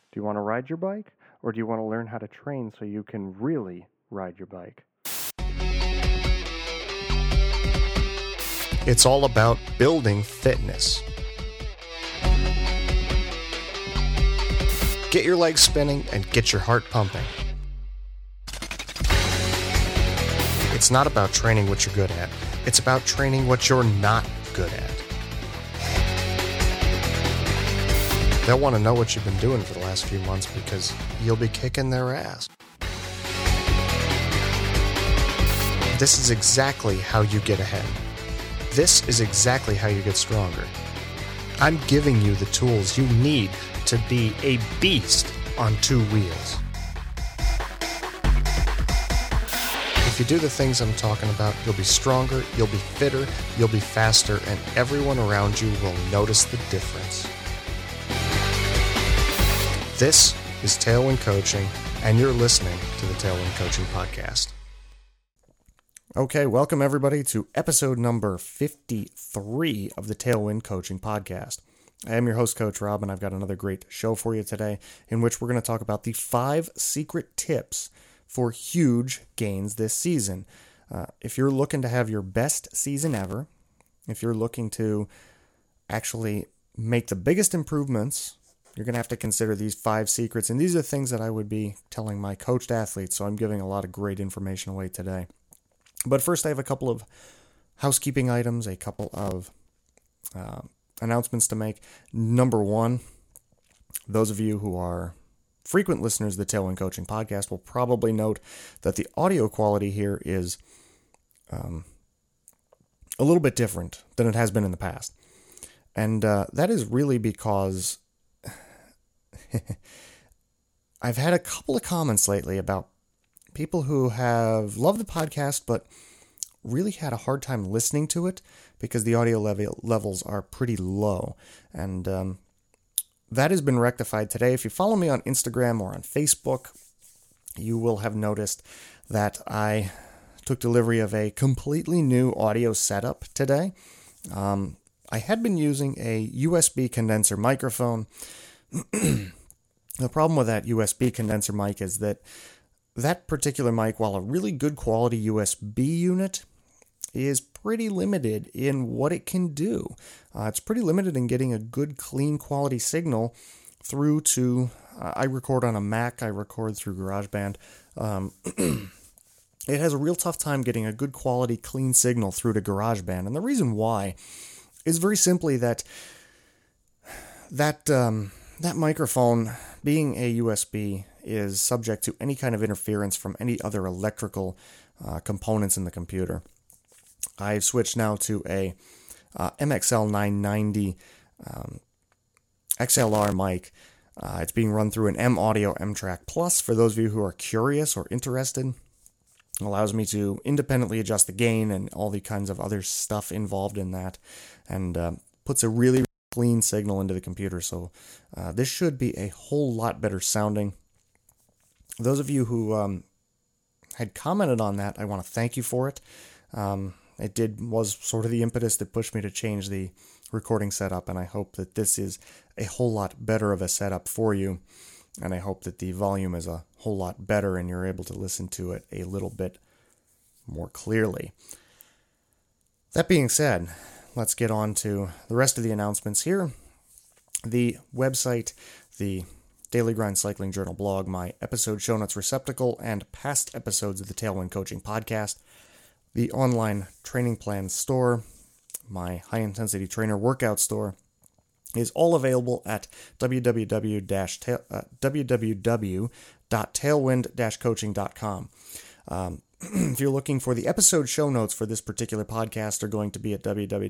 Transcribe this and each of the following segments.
Do you want to ride your bike, or do you want to learn how to train so you can really ride your bike? It's all about building fitness. Get your legs spinning and get your heart pumping. It's not about training what you're good at. It's about training what you're not good at. They'll want to know what you've been doing for the last few months because you'll be kicking their ass. This is exactly how you get ahead. This is exactly how you get stronger. I'm giving you the tools you need to be a beast on two wheels. If you do the things I'm talking about, you'll be stronger, you'll be fitter, you'll be faster, and everyone around you will notice the difference. This is Tailwind Coaching, and you're listening to the Tailwind Coaching Podcast. Okay, welcome everybody to episode number 53 of the Tailwind Coaching Podcast. I am your host, Coach Rob, and I've got another great show for you today in which we're going to talk about the 5 secret tips for huge gains this season. If you're looking to have your best season ever, if you're looking to actually make the biggest improvements, you're going to have to consider these 5 secrets. And these are things that I would be telling my coached athletes, so I'm giving a lot of great information away today. But first, I have a couple of housekeeping items, a couple of announcements to make. Number one, those of you who are frequent listeners of the Tailwind Coaching Podcast will probably note that the audio quality here is a little bit different than it has been in the past. And that is really because I've had a couple of comments lately about people who have loved the podcast but really had a hard time listening to it because the audio levels are pretty low. And that has been rectified today. If you follow me on Instagram or on Facebook, you will have noticed that I took delivery of a completely new audio setup today. I had been using a USB condenser microphone. The problem with that USB condenser mic is that particular mic, while a really good quality USB unit, is pretty limited in what it can do. It's pretty limited in getting a good, clean quality signal through to, I record on a Mac, I record through GarageBand. It has a real tough time getting a good quality, clean signal through to GarageBand. And the reason why is very simply that microphone, being a USB, is subject to any kind of interference from any other electrical components in the computer. I've switched now to a MXL 990 XLR mic. It's being run through an M-Audio M-Track Plus. For those of you who are curious or interested, it allows me to independently adjust the gain and all the kinds of other stuff involved in that, and puts a really clean signal into the computer. So this should be a whole lot better sounding. Those of you who had commented on that, I want to thank you for it. It was sort of the impetus that pushed me to change the recording setup, and I hope that this is a whole lot better of a setup for you, and I hope that the volume is a whole lot better and you're able to listen to it a little bit more clearly. That being said, let's get on to the rest of the announcements here. The website, the Daily Grind Cycling Journal blog, my episode show notes receptacle, and past episodes of the Tailwind Coaching Podcast, the online training plan store, my high-intensity trainer workout store, is all available at www.tailwind-coaching.com. If you're looking for the episode show notes for this particular podcast, are going to be at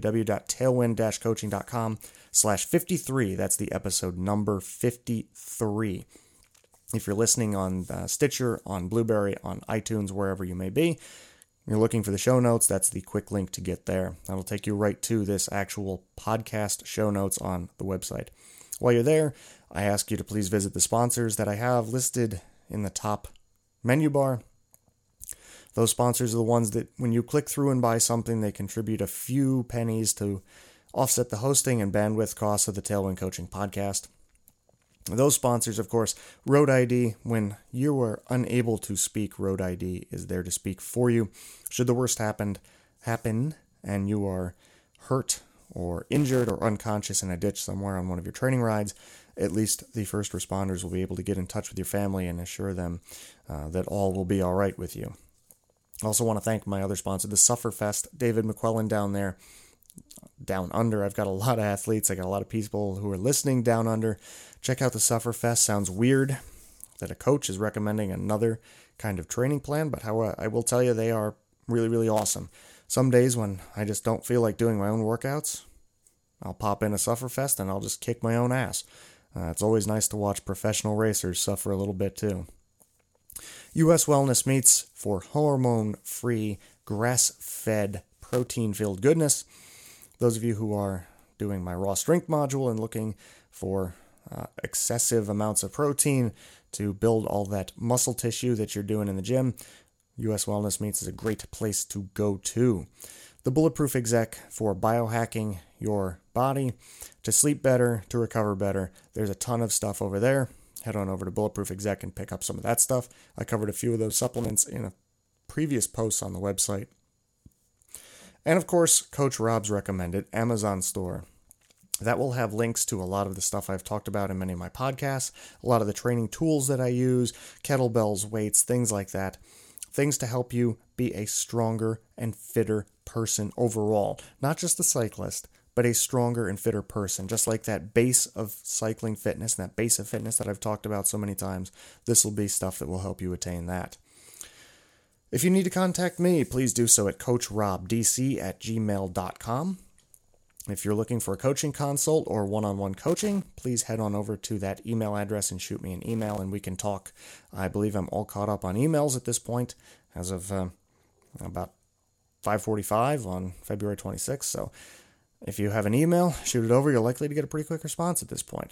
www.tailwind-coaching.com/53. That's the episode number 53. If you're listening on Stitcher, on Blueberry, on iTunes, wherever you may be, you're looking for the show notes, that's the quick link to get there. That'll take you right to this actual podcast show notes on the website. While you're there, I ask you to please visit the sponsors that I have listed in the top menu bar. Those sponsors are the ones that when you click through and buy something, they contribute a few pennies to offset the hosting and bandwidth costs of the Tailwind Coaching Podcast. Those sponsors, of course, Road ID. When you are unable to speak, Road ID is there to speak for you. Should the worst happen and you are hurt or injured or unconscious in a ditch somewhere on one of your training rides, at least the first responders will be able to get in touch with your family and assure them that all will be all right with you. I also want to thank my other sponsor, the Sufferfest, David McQuillan down there. Down under, I've got a lot of athletes. I got a lot of people who are listening down under. Check out the Sufferfest. Sounds weird that a coach is recommending another kind of training plan, but I will tell you, they are really, really awesome. Some days when I just don't feel like doing my own workouts, I'll pop in a Sufferfest and I'll just kick my own ass. It's always nice to watch professional racers suffer a little bit too. U.S. Wellness Meats for hormone-free, grass-fed, protein-filled goodness. Those of you who are doing my raw strength module and looking for excessive amounts of protein to build all that muscle tissue that you're doing in the gym, U.S. Wellness Meats is a great place to go to. The Bulletproof Exec for biohacking your body to sleep better, to recover better. There's a ton of stuff over there. Head on over to Bulletproof Exec and pick up some of that stuff. I covered a few of those supplements in a previous post on the website. And of course, Coach Rob's recommended Amazon store. That will have links to a lot of the stuff I've talked about in many of my podcasts, a lot of the training tools that I use, kettlebells, weights, things like that. Things to help you be a stronger and fitter person overall. Not just a cyclist, but a stronger and fitter person. Just like that base of cycling fitness, that base of fitness that I've talked about so many times, this will be stuff that will help you attain that. If you need to contact me, please do so at coachrobdc@gmail.com. If you're looking for a coaching consult or one-on-one coaching, please head on over to that email address and shoot me an email and we can talk. I believe I'm all caught up on emails at this point as of about 5:45 on February 26th. So if you have an email, shoot it over. You're likely to get a pretty quick response at this point.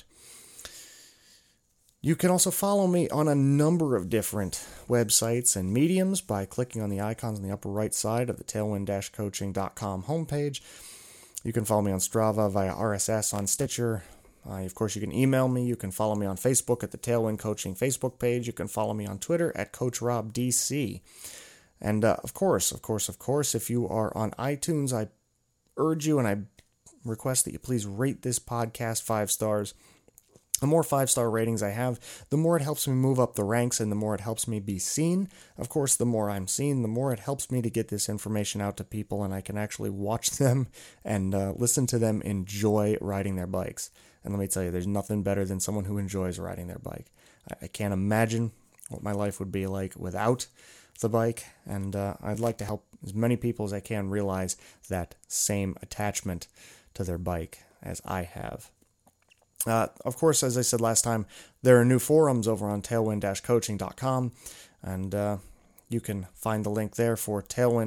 You can also follow me on a number of different websites and mediums by clicking on the icons on the upper right side of the tailwind-coaching.com homepage. You can follow me on Strava via RSS on Stitcher. Of course, you can email me. You can follow me on Facebook at the Tailwind Coaching Facebook page. You can follow me on Twitter at CoachRobDC. And of course, if you are on iTunes, I urge you and I request that you please rate this podcast 5 stars. The more 5-star ratings I have, the more it helps me move up the ranks and the more it helps me be seen. Of course, the more I'm seen, the more it helps me to get this information out to people and I can actually watch them and listen to them enjoy riding their bikes. And let me tell you, there's nothing better than someone who enjoys riding their bike. I can't imagine what my life would be like without the bike, and I'd like to help as many people as I can realize that same attachment to their bike as I have. Of course, as I said last time, there are new forums over on tailwind-coaching.com, and you can find the link there for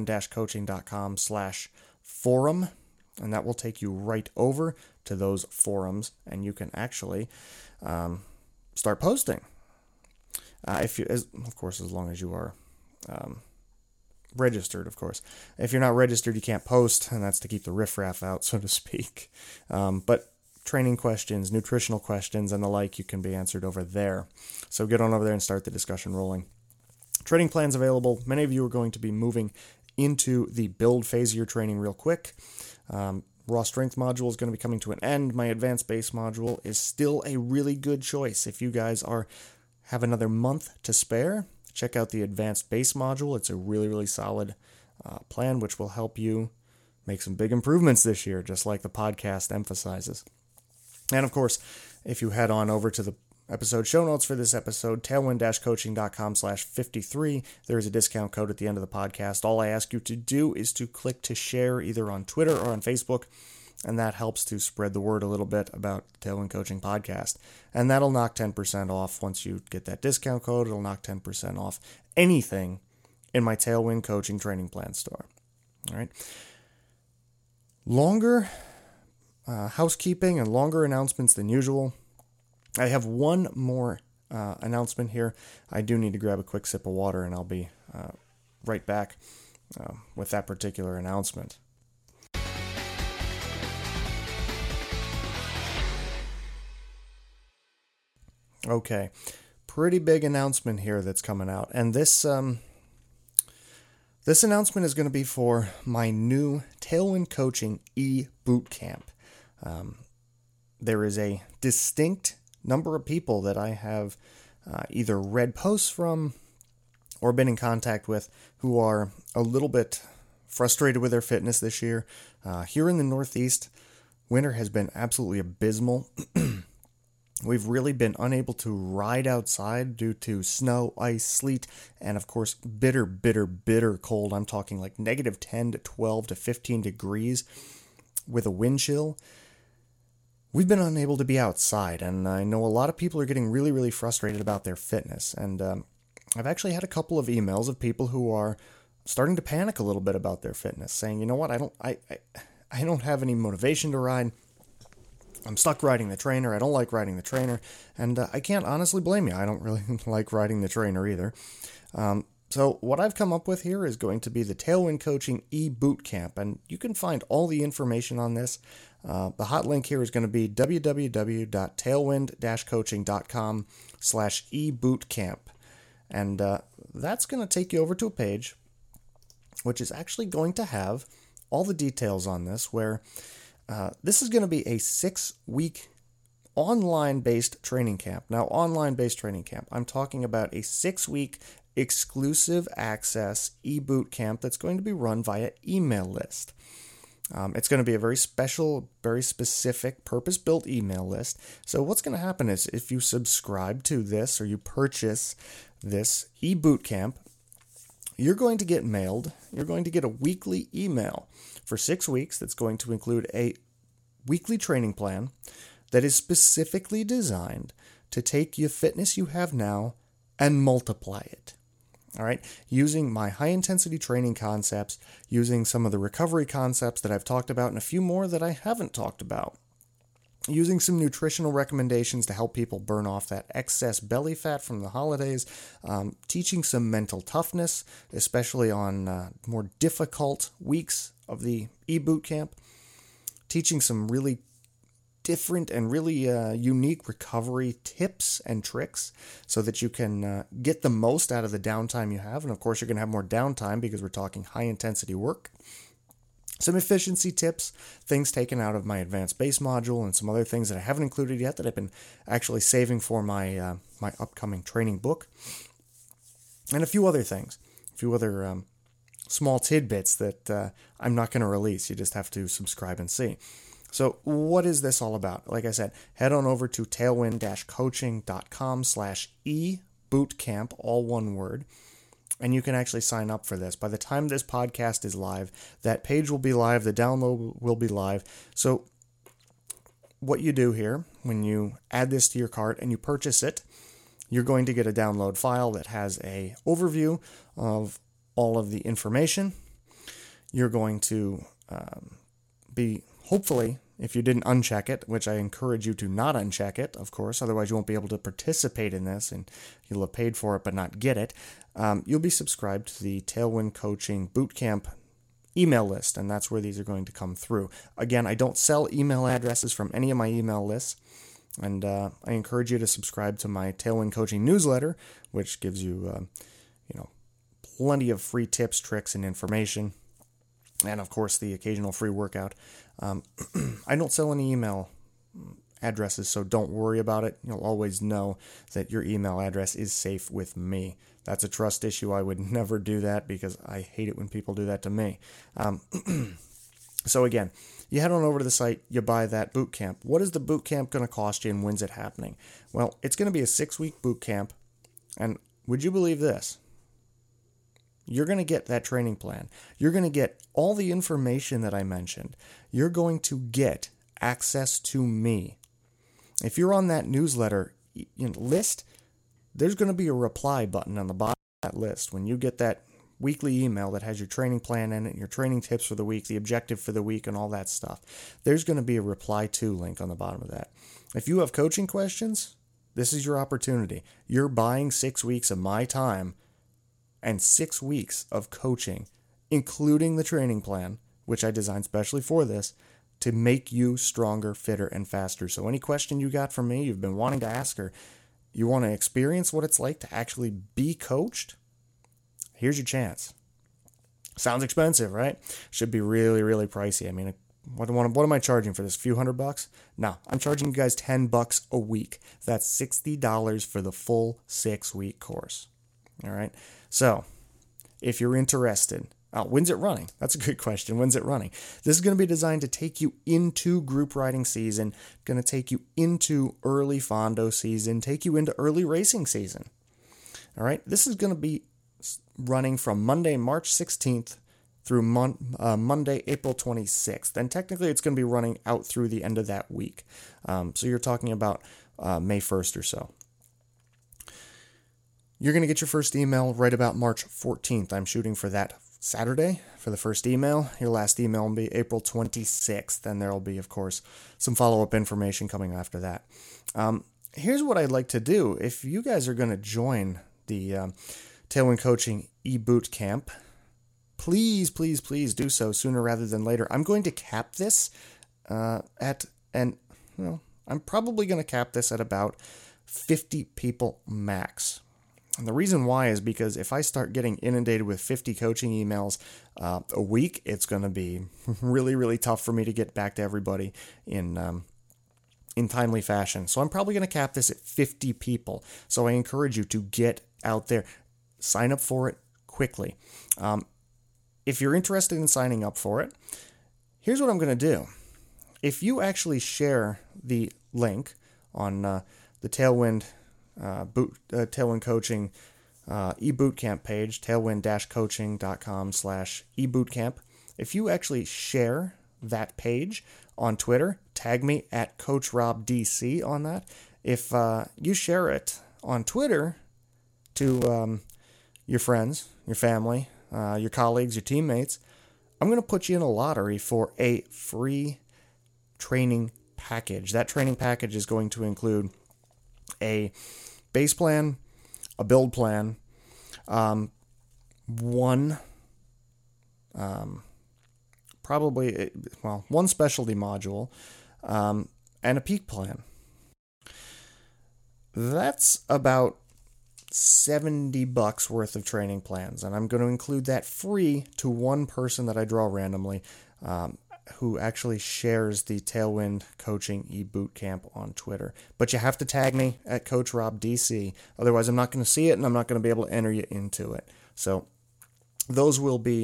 tailwind-coaching.com/forum, and that will take you right over to those forums, and you can actually start posting. Of course, as long as you are registered, of course. If you're not registered, you can't post, and that's to keep the riffraff out, so to speak. But training questions, nutritional questions, and the like, you can be answered over there. So get on over there and start the discussion rolling. Training plans available. Many of you are going to be moving into the build phase of your training real quick. Raw strength module is going to be coming to an end. My advanced base module is still a really good choice. If you guys have another month to spare, check out the advanced base module. It's a really, really solid plan, which will help you make some big improvements this year, just like the podcast emphasizes. And of course, if you head on over to the episode show notes for this episode, tailwind-coaching.com/53, there is a discount code at the end of the podcast. All I ask you to do is to click to share either on Twitter or on Facebook, and that helps to spread the word a little bit about the Tailwind Coaching Podcast. And that'll knock 10% off. Once you get that discount code, it'll knock 10% off anything in my Tailwind Coaching Training Plan store. All right. Longer housekeeping and longer announcements than usual. I have one more announcement here. I do need to grab a quick sip of water, and I'll be right back with that particular announcement. Okay, pretty big announcement here that's coming out, and this announcement is going to be for my new Tailwind Coaching e-boot camp. There is a distinct number of people that I have either read posts from or been in contact with who are a little bit frustrated with their fitness this year. Here in the Northeast, winter has been absolutely abysmal. We've really been unable to ride outside due to snow, ice, sleet, and of course, bitter, bitter, bitter cold. I'm talking like negative 10 to 12 to 15 degrees with a wind chill. We've been unable to be outside, and I know a lot of people are getting really, really frustrated about their fitness. And I've actually had a couple of emails of people who are starting to panic a little bit about their fitness, saying, you know what, I don't have any motivation to ride. I'm stuck riding the trainer. I don't like riding the trainer. And I can't honestly blame you. I don't really like riding the trainer either. So what I've come up with here is going to be the Tailwind Coaching e-boot camp. And you can find all the information on this. The hot link here is going to be www.tailwind-coaching.com/ebootcamp. And that's going to take you over to a page which is actually going to have all the details on this, where this is going to be a 6-week online-based training camp. Now, online-based training camp, I'm talking about a 6-week exclusive access e-boot camp that's going to be run via email list. It's going to be a very special, very specific, purpose-built email list. So what's going to happen is if you subscribe to this or you purchase this e-boot camp, you're going to get a weekly email for 6 weeks that's going to include a weekly training plan that is specifically designed to take your fitness you have now and multiply it. All right, using my high-intensity training concepts, using some of the recovery concepts that I've talked about, and a few more that I haven't talked about. Using some nutritional recommendations to help people burn off that excess belly fat from the holidays. Teaching some mental toughness, especially on more difficult weeks of the e-boot camp. Teaching some really different and really unique recovery tips and tricks so that you can get the most out of the downtime you have. And of course, you're going to have more downtime because we're talking high intensity work. Some efficiency tips, things taken out of my advanced base module, and some other things that I haven't included yet that I've been actually saving for my my upcoming training book. And a few other things, a few other small tidbits that I'm not going to release. You just have to subscribe and see. So what is this all about? Like I said, head on over to tailwind-coaching.com/ebootcamp, all one word, and you can actually sign up for this. By the time this podcast is live, that page will be live, the download will be live. So what you do here, when you add this to your cart and you purchase it, you're going to get a download file that has an overview of all of the information. You're going to be, hopefully, if you didn't uncheck it, which I encourage you to not uncheck it, of course, otherwise you won't be able to participate in this and you'll have paid for it but not get it. You'll be subscribed to the Tailwind Coaching Bootcamp email list, and that's where these are going to come through. Again, I don't sell email addresses from any of my email lists, and I encourage you to subscribe to my Tailwind Coaching newsletter, which gives you, plenty of free tips, tricks, and information. And of course, the occasional free workout. I don't sell any email addresses, so don't worry about it. You'll always know that your email address is safe with me. That's a trust issue. I would never do that because I hate it when people do that to me. So again, you head on over to the site, you buy that boot camp. What is the boot camp going to cost you and when's it happening? Well, it's going to be a 6-week boot camp. And would you believe this? You're going to get that training plan. You're going to get all the information that I mentioned. You're going to get access to me. If you're on that newsletter list, there's going to be a reply button on the bottom of that list. When you get that weekly email that has your training plan in it, your training tips for the week, the objective for the week, and all that stuff, there's going to be a reply to link on the bottom of that. If you have coaching questions, this is your opportunity. You're buying 6 weeks of my time and 6 weeks of coaching, including the training plan, which I designed specially for this, to make you stronger, fitter, and faster. So any question you got from me, you've been wanting to ask her, you want to experience what it's like to actually be coached, here's your chance. Sounds expensive, right? Should be really, really pricey. I mean, what am I charging for this? A few $100? No, I'm charging you guys $10 a week. That's $60 for the full 6-week course. All right. So if you're interested, when's it running? That's a good question. When's it running? This is going to be designed to take you into group riding season, going to take you into early Fondo season, take you into early racing season. All right. This is going to be running from Monday, March 16th through Monday, April 26th. And technically it's going to be running out through the end of that week. So you're talking about May 1st or so. You're going to get your first email right about March 14th. I'm shooting for that Saturday for the first email. Your last email will be April 26th, and there will be, of course, some follow-up information coming after that. Here's what I'd like to do. If you guys are going to join the Tailwind Coaching eBootcamp, please do so sooner rather than later. I'm going to cap this I'm probably going to cap this at about 50 people max. And the reason why is because if I start getting inundated with 50 coaching emails a week, it's going to be really, really tough for me to get back to everybody in timely fashion. So I'm probably going to cap this at 50 people. So I encourage you to get out there, sign up for it quickly. If you're interested in signing up for it, here's what I'm going to do. If you actually share the link on the Tailwind Tailwind Coaching eBootcamp page, tailwind-coaching.com/eBootcamp, if you actually share that page on Twitter, tag me at CoachRobDC on that. If you share it on Twitter to your friends, your family, your colleagues, your teammates, I'm going to put you in a lottery for a free training package. That training package is going to include a base plan, a build plan, one specialty module, and a peak plan. That's about $70 worth of training plans, and I'm going to include that free to one person that I draw randomly, who actually shares the Tailwind Coaching eBootcamp on Twitter. But you have to tag me at CoachRobDC, otherwise I'm not going to see it and I'm not going to be able to enter you into it. So those will be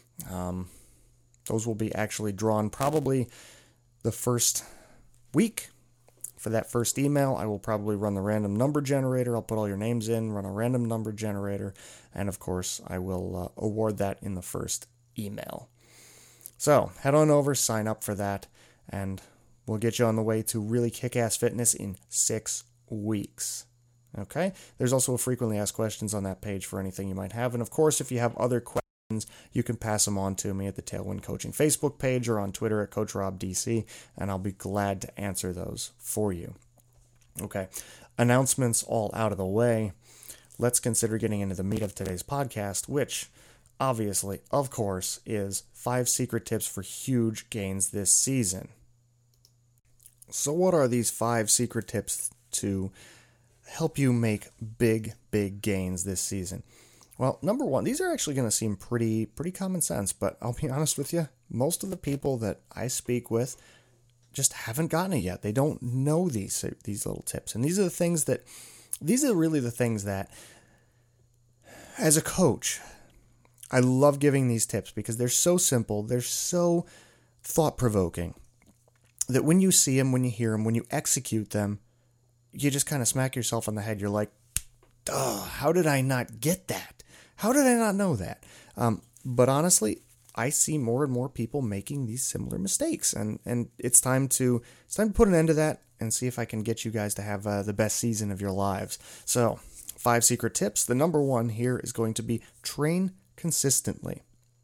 actually drawn probably the first week. For that first email, I will probably run the random number generator. I'll put all your names in, run a random number generator, and of course, I will award that in the first email. So head on over, sign up for that, and we'll get you on the way to really kick-ass fitness in 6 weeks. Okay? There's also a frequently asked questions on that page for anything you might have, and of course, if you have other questions, you can pass them on to me at the Tailwind Coaching Facebook page or on Twitter at CoachRobDC, and I'll be glad to answer those for you. Okay, announcements all out of the way. Let's consider getting into the meat of today's podcast, which obviously, of course, is 5 secret tips for huge gains this season. So what are these 5 secret tips to help you make big gains this season? Well, number one, these are actually going to seem pretty common sense, but I'll be honest with you, most of the people that I speak with just haven't gotten it yet. They don't know these little tips. And these are really the things that, as a coach, I love giving these tips because they're so simple, they're so thought-provoking, that when you see them, when you hear them, when you execute them, you just kind of smack yourself on the head. You're like, duh, how did I not get that? How did I not know that? But honestly, I see more and more people making these similar mistakes, and it's time to put an end to that and see if I can get you guys to have the best season of your lives. So, 5 secret tips. The number one here is going to be train consistently.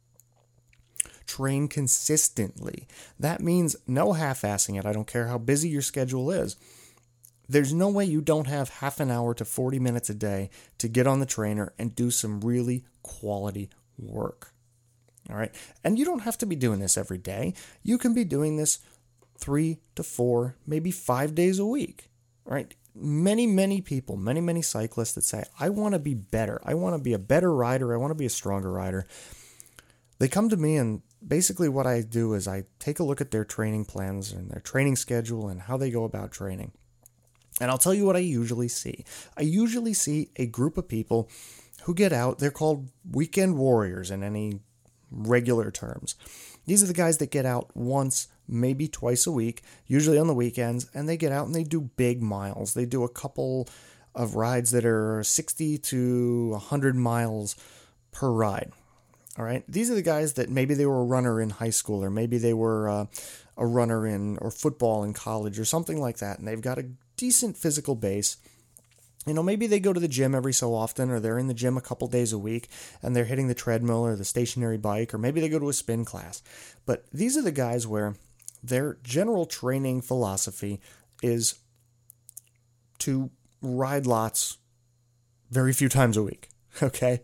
Train consistently. That means no half-assing it. I don't care how busy your schedule is. There's no way you don't have half an hour to 40 minutes a day to get on the trainer and do some really quality work. All right. And you don't have to be doing this every day. You can be doing this 3 to 4, maybe 5 days a week. All right. many people, many cyclists that say, I want to be better. I want to be a better rider. I want to be a stronger rider. They come to me, and basically what I do is I take a look at their training plans and their training schedule and how they go about training. And I'll tell you what I usually see. I usually see a group of people who get out. They're called weekend warriors in any regular terms. These are the guys that get out once, maybe twice a week, usually on the weekends, and they get out and they do big miles. They do a couple of rides that are 60 to 100 miles per ride. All right. These are the guys that maybe they were a runner in high school, or maybe they were a runner in or football in college or something like that, and they've got a decent physical base. Maybe they go to the gym every so often, or they're in the gym a couple days a week, and they're hitting the treadmill or the stationary bike, or maybe they go to a spin class. But these are the guys where their general training philosophy is to ride lots very few times a week. Okay?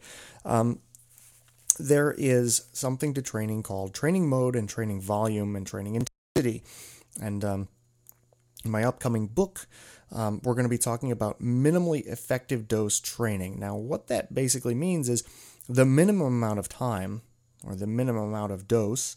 There is something to training called training mode and training volume and training intensity. And in my upcoming book, we're going to be talking about minimally effective dose training. Now, what that basically means is the minimum amount of time, or the minimum amount of dose,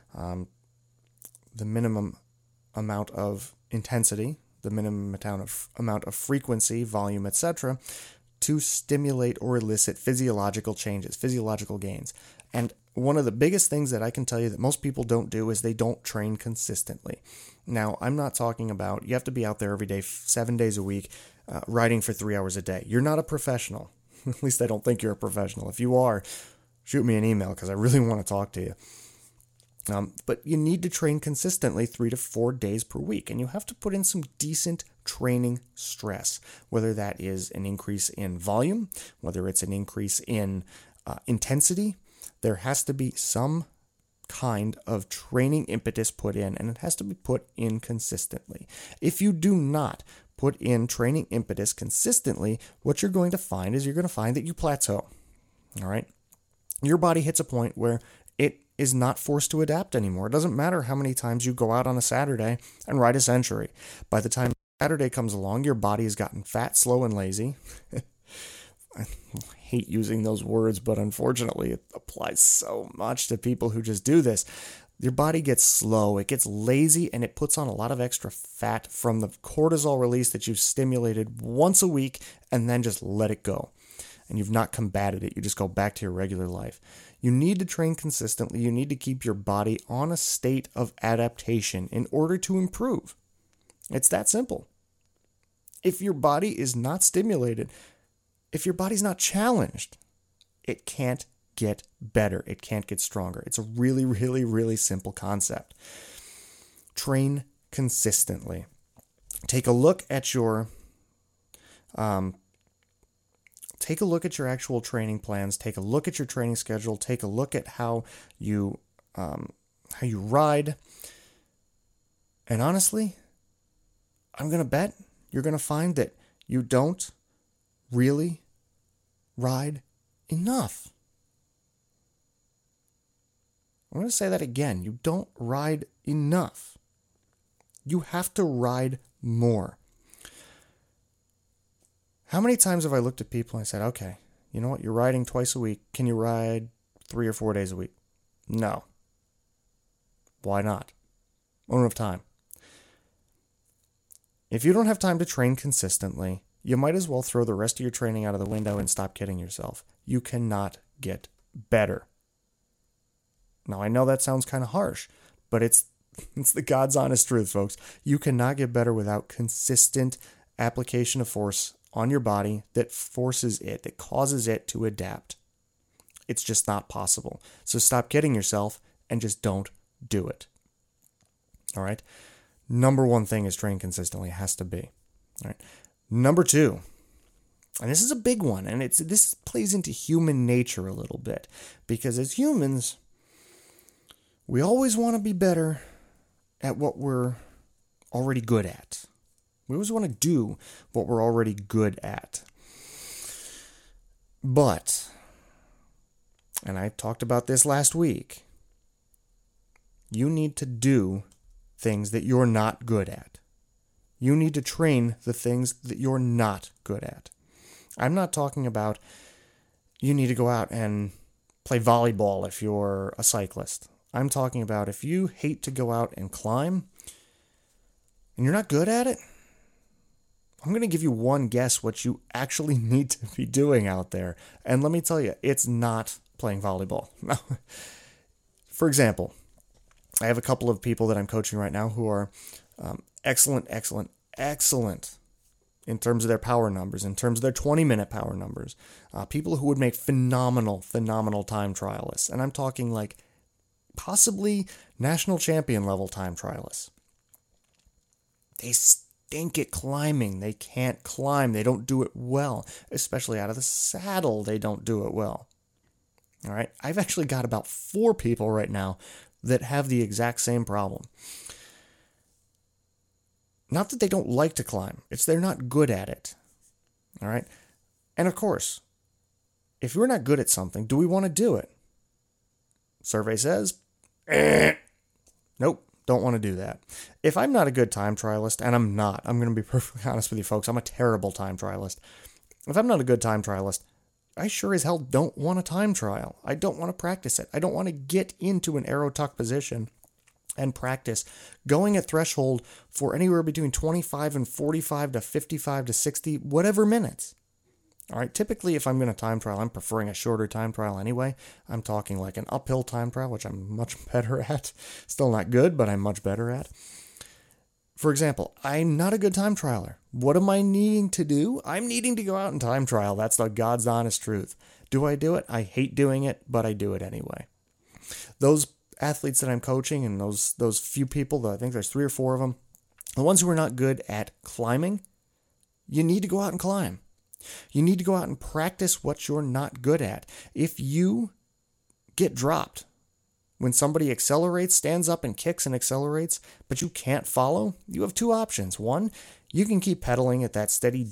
the minimum amount of intensity, the minimum amount of frequency, volume, etc., to stimulate or elicit physiological changes, physiological gains. And one of the biggest things that I can tell you that most people don't do is they don't train consistently. Now, I'm not talking about you have to be out there every day, 7 days a week, riding for 3 hours a day. You're not a professional. At least I don't think you're a professional. If you are, shoot me an email because I really want to talk to you. But you need to train consistently 3 to 4 days per week, and you have to put in some decent training stress, whether that is an increase in volume, whether it's an increase in intensity. There has to be some kind of training impetus put in, and it has to be put in consistently. If you do not put in training impetus consistently, what you're going to find is you're going to find that you plateau. All right? Your body hits a point where it is not forced to adapt anymore. It doesn't matter how many times you go out on a Saturday and ride a century. By the time Saturday comes along, your body has gotten fat, slow, and lazy. I hate using those words, but unfortunately it applies so much to people who just do this. Your body gets slow, it gets lazy, and it puts on a lot of extra fat from the cortisol release that you've stimulated once a week and then just let it go. And you've not combated it. You just go back to your regular life. You need to train consistently. You need to keep your body on a state of adaptation in order to improve. It's that simple. If your body is not stimulated, if your body's not challenged, it can't get better. It can't get stronger. It's a really simple concept. Train consistently. Take a look at your actual training plans. Take a look at your training schedule. Take a look at how you ride. And honestly, I'm going to bet you're going to find that you don't really ride enough. I'm going to say that again. You don't ride enough. You have to ride more. How many times have I looked at people and I said, okay, you know what? You're riding twice a week. Can you ride 3 or 4 days a week? No. Why not? I don't have time. If you don't have time to train consistently, you might as well throw the rest of your training out of the window and stop kidding yourself. You cannot get better. Now, I know that sounds kind of harsh, but it's the God's honest truth, folks. You cannot get better without consistent application of force on your body that forces it, that causes it to adapt. It's just not possible. So stop kidding yourself and just don't do it. All right? Number one thing is train consistently. It has to be. All right? Number two, and this is a big one, and this plays into human nature a little bit, because as humans, we always want to be better at what we're already good at. We always want to do what we're already good at. But, and I talked about this last week, you need to do things that you're not good at. You need to train the things that you're not good at. I'm not talking about you need to go out and play volleyball if you're a cyclist. I'm talking about if you hate to go out and climb and you're not good at it, I'm going to give you one guess what you actually need to be doing out there. And let me tell you, it's not playing volleyball. For example, I have a couple of people that I'm coaching right now who are excellent in terms of their power numbers, in terms of their 20-minute power numbers. People who would make phenomenal time trialists. And I'm talking like possibly national champion level time trialists. They stink at climbing. They can't climb. They don't do it well. Especially out of the saddle, they don't do it well. All right? I've actually got about 4 people right now that have the exact same problem. Not that they don't like to climb. It's they're not good at it. All right? And of course, if you're not good at something, do we want to do it? Survey says, nope, don't want to do that. If I'm not a good time trialist, and I'm going to be perfectly honest with you folks, I'm a terrible time trialist. If I'm not a good time trialist, I sure as hell don't want a time trial. I don't want to practice it. I don't want to get into an arrow tuck position and practice going at threshold for anywhere between 25 and 45 to 55 to 60, whatever minutes. All right, typically if I'm going to time trial, I'm preferring a shorter time trial anyway. I'm talking like an uphill time trial, which I'm much better at. Still not good, but I'm much better at. For example, I'm not a good time trialer. What am I needing to do? I'm needing to go out and time trial. That's the God's honest truth. Do I do it? I hate doing it, but I do it anyway. Those athletes that I'm coaching and those few people, I think there's 3 or 4 of them, the ones who are not good at climbing, you need to go out and climb. You need to go out and practice what you're not good at. If you get dropped when somebody accelerates, stands up and kicks and accelerates, but you can't follow, you have 2 options. One, you can keep pedaling at that steady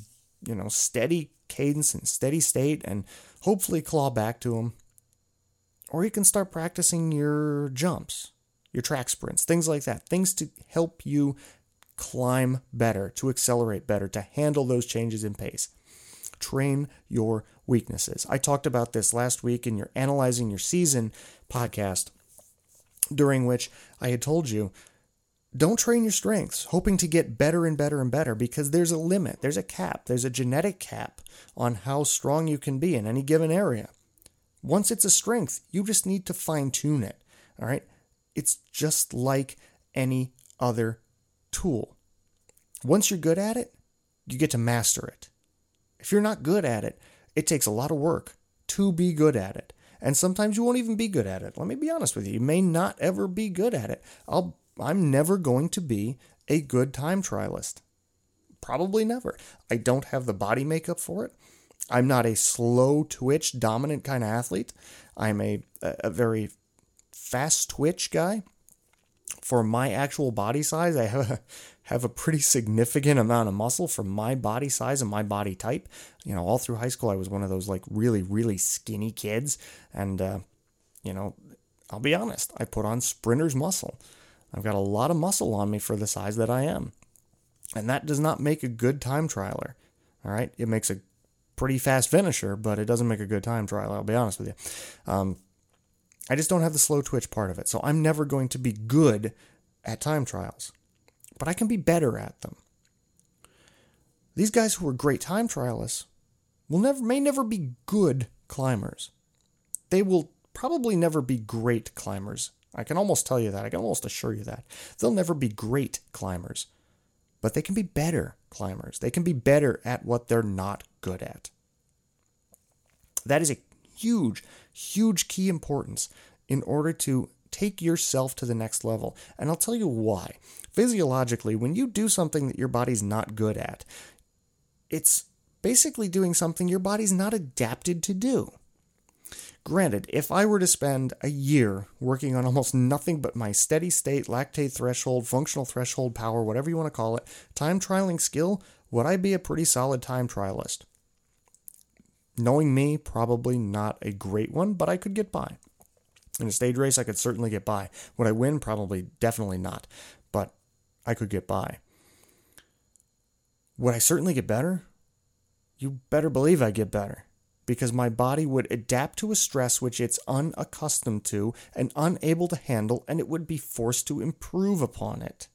cadence and steady state and hopefully claw back to them. Or you can start practicing your jumps, your track sprints, things like that. Things to help you climb better, to accelerate better, to handle those changes in pace. Train your weaknesses. I talked about this last week in your Analyzing Your Season podcast, during which I had told you, don't train your strengths, hoping to get better and better and better, because there's a limit, there's a cap, there's a genetic cap on how strong you can be in any given area. Once it's a strength, you just need to fine-tune it, all right? It's just like any other tool. Once you're good at it, you get to master it. If you're not good at it, it takes a lot of work to be good at it. And sometimes you won't even be good at it. Let me be honest with you. You may not ever be good at it. I'm never going to be a good time trialist. Probably never. I don't have the body makeup for it. I'm not a slow twitch dominant kind of athlete. I'm a very fast twitch guy. For my actual body size, I have a pretty significant amount of muscle for my body size and my body type. You know, all through high school, I was one of those like really, really skinny kids. And, I'll be honest, I put on sprinter's muscle. I've got a lot of muscle on me for the size that I am. And that does not make a good time trialer. All right. It makes a pretty fast finisher, but it doesn't make a good time trialer. I'll be honest with you. I just don't have the slow twitch part of it. So I'm never going to be good at time trials, but I can be better at them. These guys who are great time trialists may never be good climbers. They will probably never be great climbers. I can almost tell you that. I can almost assure you that. They'll never be great climbers, but they can be better climbers. They can be better at what they're not good at. That is a huge, huge key importance in order to take yourself to the next level. And I'll tell you why. Physiologically, when you do something that your body's not good at, it's basically doing something your body's not adapted to do. Granted, if I were to spend a year working on almost nothing but my steady state, lactate threshold, functional threshold power, whatever you want to call it, time trialing skill, would I be a pretty solid time trialist? Knowing me, probably not a great one, but I could get by. In a stage race, I could certainly get by. Would I win? Probably, definitely not. But I could get by. Would I certainly get better? You better believe I get better, because my body would adapt to a stress which it's unaccustomed to and unable to handle, and it would be forced to improve upon it.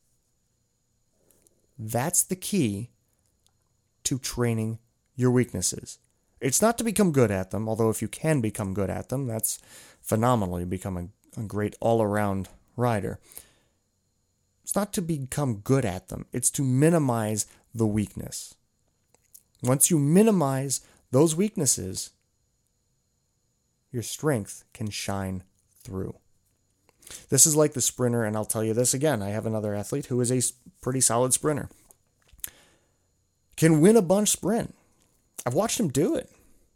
That's the key to training your weaknesses. It's not to become good at them, although if you can become good at them, that's phenomenal. You become a great all-around rider. It's not to become good at them. It's to minimize the weakness. Once you minimize those weaknesses, your strength can shine through. This is like the sprinter, and I'll tell you this again. I have another athlete who is a pretty solid sprinter. Can win a bunch sprint. I've watched him do it.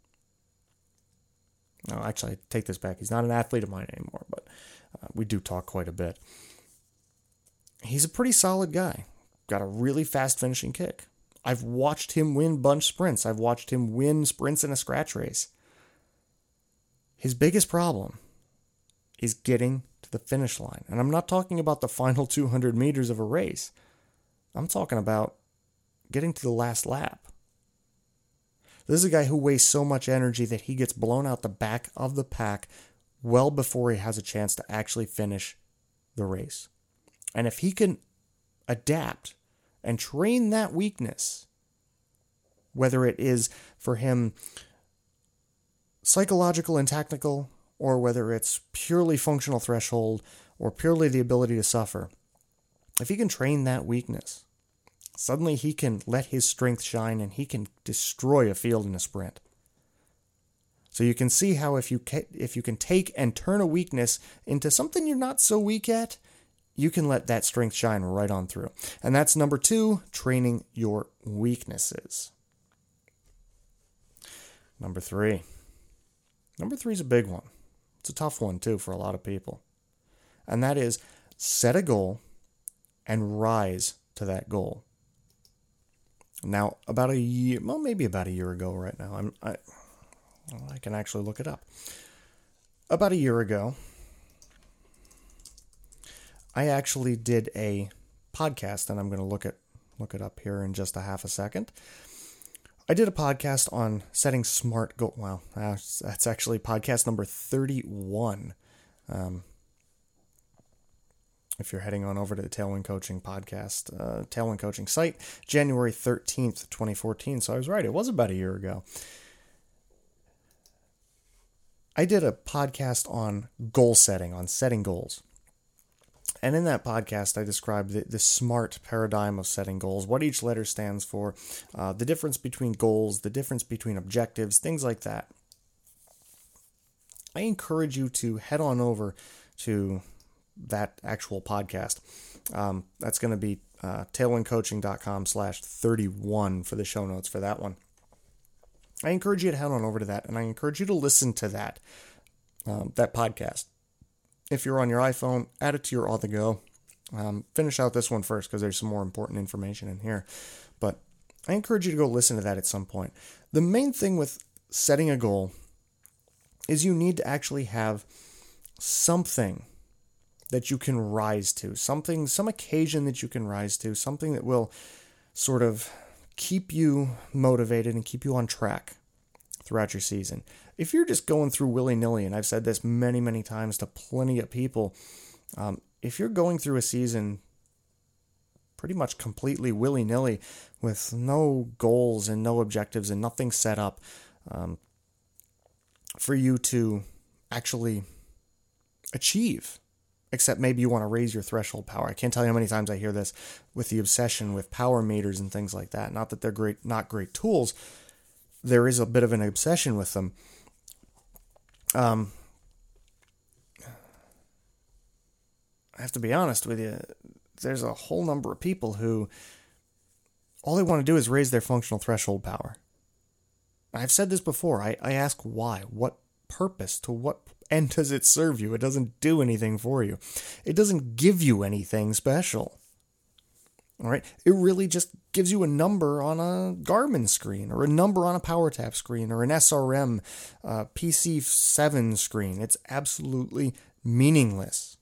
No, actually, I take this back. He's not an athlete of mine anymore, but we do talk quite a bit. He's a pretty solid guy. Got a really fast finishing kick. I've watched him win bunch sprints. I've watched him win sprints in a scratch race. His biggest problem is getting to the finish line. And I'm not talking about the final 200 meters of a race. I'm talking about getting to the last lap. This is a guy who wastes so much energy that he gets blown out the back of the pack well before he has a chance to actually finish the race. And if he can adapt and train that weakness, whether it is for him psychological and tactical, or whether it's purely functional threshold, or purely the ability to suffer, if he can train that weakness, suddenly he can let his strength shine and he can destroy a field in a sprint. So you can see how if you can take and turn a weakness into something you're not so weak at, you can let that strength shine right on through. And that's number 2, training your weaknesses. Number 3. Number 3 is a big one. It's a tough one too for a lot of people. And that is set a goal and rise to that goal. Now, about a year, well, maybe about a year ago right now, I can actually look it up. About a year ago, I actually did a podcast, and I'm going to look it up here in just a half a second. I did a podcast on setting smart goals. Well, that's actually podcast number 31. If you're heading on over to the Tailwind Coaching podcast, Tailwind Coaching site, January 13th, 2014. So I was right. It was about a year ago. I did a podcast on goal setting, on setting goals. And in that podcast, I described the SMART paradigm of setting goals, what each letter stands for, the difference between goals, the difference between objectives, things like that. I encourage you to head on over to that actual podcast. That's going to be tailwindcoaching.com/31 for the show notes for that one. I encourage you to head on over to that, and I encourage you to listen to that podcast. If you're on your iPhone, add it to your on-the-go. Finish out this one first because there's some more important information in here. But I encourage you to go listen to that at some point. The main thing with setting a goal is you need to actually have something that you can rise to, some occasion that you can rise to, something that will sort of keep you motivated and keep you on track throughout your season. If you're just going through willy-nilly, and I've said this many, many times to plenty of people, if you're going through a season pretty much completely willy-nilly with no goals and no objectives and nothing set up for you to actually achieve, except maybe you want to raise your threshold power. I can't tell you how many times I hear this with the obsession with power meters and things like that. Not that they're not great tools. There is a bit of an obsession with them. I have to be honest with you. There's a whole number of people who all they want to do is raise their functional threshold power. I've said this before. I ask why. What purpose? To what end does it serve you? It doesn't do anything for you. It doesn't give you anything special. All right? It really just gives you a number on a Garmin screen, or a number on a PowerTap screen, or an SRM PC7 screen. It's absolutely meaningless.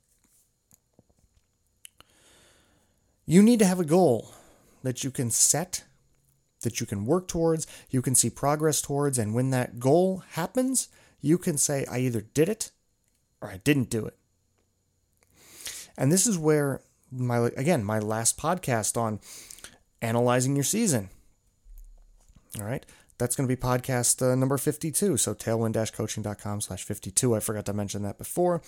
You need to have a goal that you can set that you can work towards, you can see progress towards, and when that goal happens, you can say, I either did it or I didn't do it. And this is where my last podcast on analyzing your season. All right. That's going to be podcast number 52. So tailwind-coaching.com/52. I forgot to mention that before.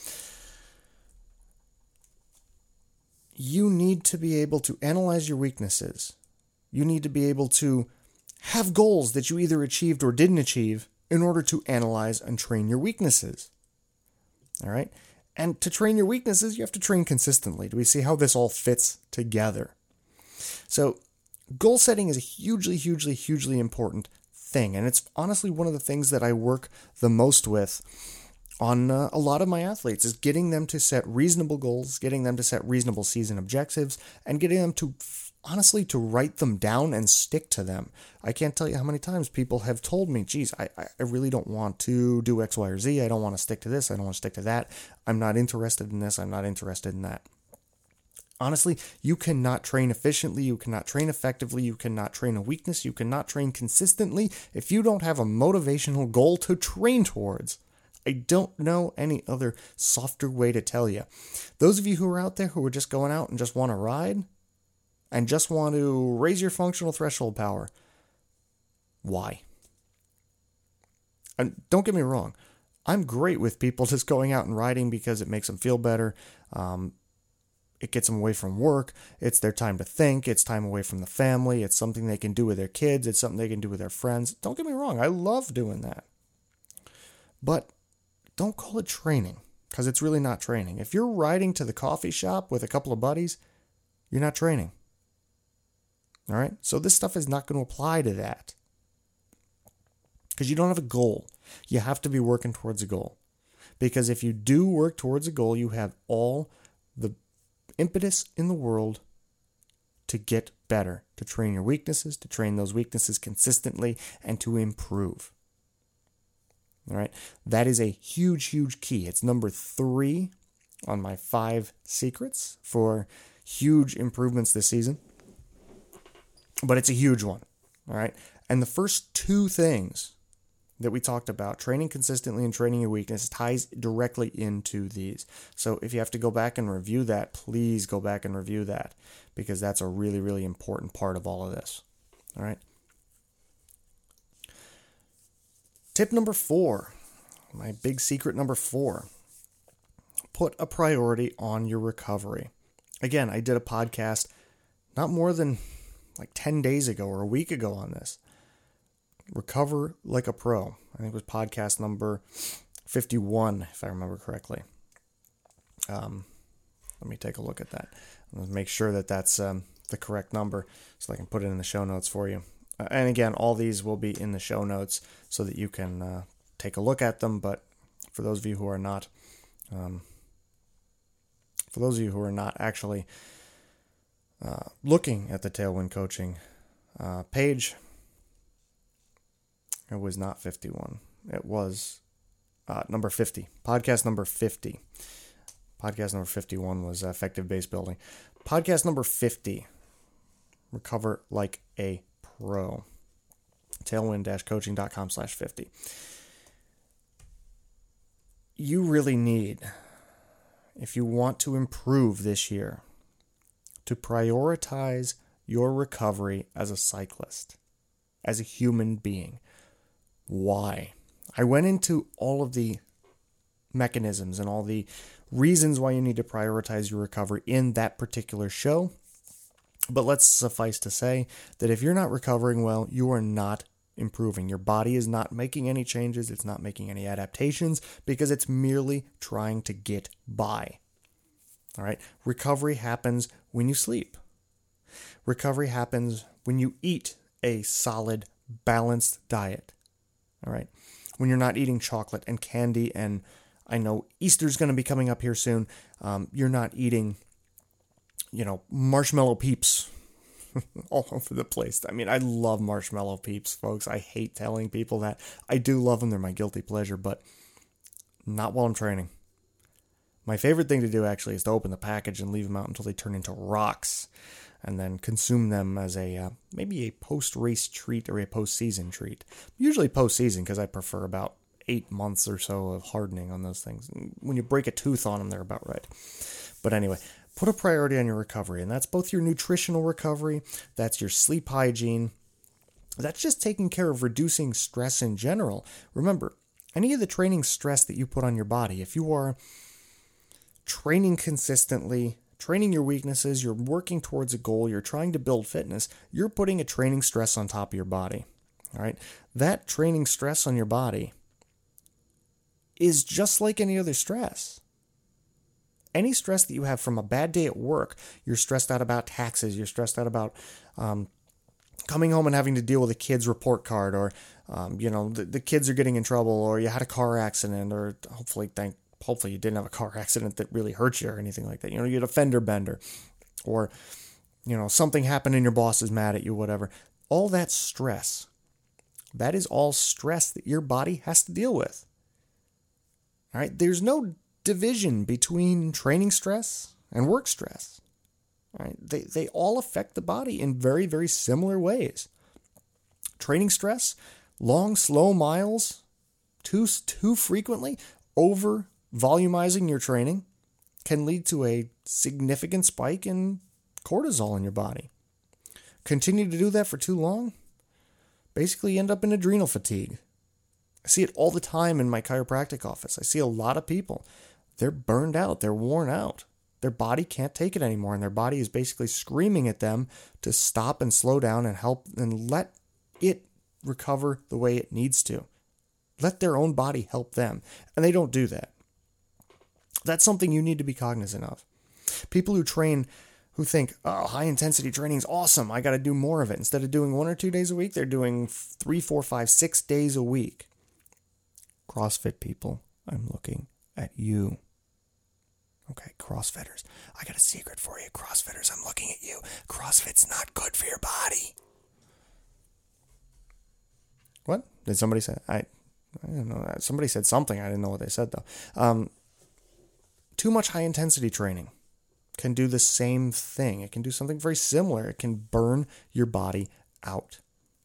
You need to be able to analyze your weaknesses. You need to be able to have goals that you either achieved or didn't achieve in order to analyze and train your weaknesses. All right. And to train your weaknesses, you have to train consistently. Do we see how this all fits together? So goal setting is a hugely, hugely, hugely important thing. And it's honestly one of the things that I work the most with on a lot of my athletes, is getting them to set reasonable goals, getting them to set reasonable season objectives, and getting them to honestly to write them down and stick to them. I can't tell you how many times people have told me, geez, I really don't want to do X, Y, or Z. I don't want to stick to this. I don't want to stick to that. I'm not interested in this. I'm not interested in that. Honestly, you cannot train efficiently. You cannot train effectively. You cannot train a weakness. You cannot train consistently if you don't have a motivational goal to train towards. I don't know any other softer way to tell you. Those of you who are out there who are just going out and just want to ride and just want to raise your functional threshold power, why? And don't get me wrong, I'm great with people just going out and riding because it makes them feel better. It gets them away from work. It's their time to think. It's time away from the family. It's something they can do with their kids. It's something they can do with their friends. Don't get me wrong, I love doing that. But don't call it training, because it's really not training. If you're riding to the coffee shop with a couple of buddies, you're not training. All right? So this stuff is not going to apply to that, because you don't have a goal. You have to be working towards a goal. Because if you do work towards a goal, you have all the impetus in the world to get better, to train your weaknesses, to train those weaknesses consistently, and to improve. All right, that is a huge, huge key. It's number 3 on my 5 secrets for huge improvements this season. But it's a huge one. All right, and the first 2 things that we talked about, training consistently and training your weakness, ties directly into these. So if you have to go back and review that, please go back and review that, because that's a really, really important part of all of this. All right. Tip number 4, my big secret number 4, put a priority on your recovery. Again, I did a podcast not more than like 10 days ago or a week ago on this. Recover like a pro. I think it was podcast number 51, if I remember correctly. Let me take a look at that. I'll make sure that that's the correct number so I can put it in the show notes for you. And again, all these will be in the show notes so that you can take a look at them. But for those of you who are not, actually looking at the Tailwind Coaching page, it was not 51. It was number 50. Podcast number 50. Podcast number 51 was Effective Base Building. Podcast number 50, Recover Like a Pro. Tailwind-coaching.com/50. You really need, if you want to improve this year, to prioritize your recovery as a cyclist, as a human being. Why? I went into all of the mechanisms and all the reasons why you need to prioritize your recovery in that particular show. But let's suffice to say that if you're not recovering well, you are not improving. Your body is not making any changes. It's not making any adaptations because it's merely trying to get by. All right. Recovery happens when you sleep. Recovery happens when you eat a solid, balanced diet. All right. When you're not eating chocolate and candy, and I know Easter's going to be coming up here soon. You're not eating, marshmallow Peeps all over the place. I mean, I love marshmallow Peeps, folks. I hate telling people that. I do love them. They're my guilty pleasure, but not while I'm training. My favorite thing to do, actually, is to open the package and leave them out until they turn into rocks. and then consume them as a maybe a post-race treat or a post-season treat. Usually post-season, because I prefer about 8 months or so of hardening on those things. When you break a tooth on them, they're about right. But anyway, put a priority on your recovery, and that's both your nutritional recovery, that's your sleep hygiene, that's just taking care of reducing stress in general. Remember, any of the training stress that you put on your body, if you are training consistently, training your weaknesses, you're working towards a goal, you're trying to build fitness, you're putting a training stress on top of your body. All right? That training stress on your body is just like any other stress. Any stress that you have from a bad day at work, you're stressed out about taxes, you're stressed out about coming home and having to deal with a kid's report card, or the kids are getting in trouble, or you had a car accident, or hopefully you didn't have a car accident that really hurt you or anything like that. You had a fender bender, or something happened and your boss is mad at you, whatever. All that stress, that is all stress that your body has to deal with. All right, there's no division between training stress and work stress. Right? They all affect the body in very, very similar ways. Training stress, long, slow miles, too frequently, over volumizing your training can lead to a significant spike in cortisol in your body. Continue to do that for too long, basically you end up in adrenal fatigue. I see it all the time in my chiropractic office. I see a lot of people. They're burned out. They're worn out. Their body can't take it anymore, and their body is basically screaming at them to stop and slow down and help and let it recover the way it needs to. Let their own body help them, and they don't do that. That's something you need to be cognizant of. People who train, who think, oh, high-intensity training is awesome, I got to do more of it. Instead of doing 1 or 2 days a week, they're doing 3, 4, 5, 6 days a week. CrossFit people, I'm looking at you. Okay, CrossFitters. I got a secret for you, CrossFitters. I'm looking at you. CrossFit's not good for your body. What? Did somebody say? I don't know. Somebody said something. I didn't know what they said, though. Too much high-intensity training can do the same thing. It can do something very similar. It can burn your body out.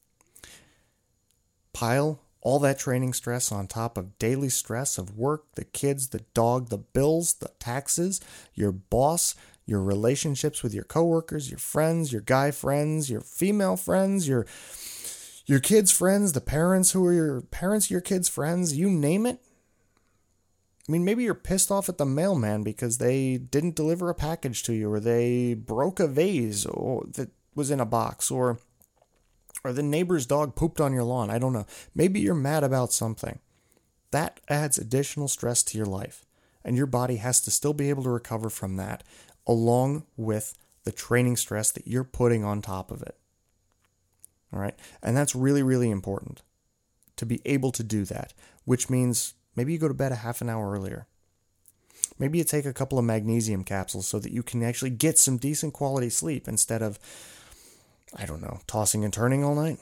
Pile all that training stress on top of daily stress of work, the kids, the dog, the bills, the taxes, your boss, your relationships with your coworkers, your friends, your guy friends, your female friends, your kids' friends, the parents who are your parents, your kids' friends, you name it. I mean, maybe you're pissed off at the mailman because they didn't deliver a package to you, or they broke a vase that was in a box, or the neighbor's dog pooped on your lawn. I don't know. Maybe you're mad about something. That adds additional stress to your life, and your body has to still be able to recover from that, along with the training stress that you're putting on top of it. All right? And that's really, really important to be able to do that, which means maybe you go to bed a half an hour earlier. Maybe you take a couple of magnesium capsules so that you can actually get some decent quality sleep instead of, I don't know, tossing and turning all night.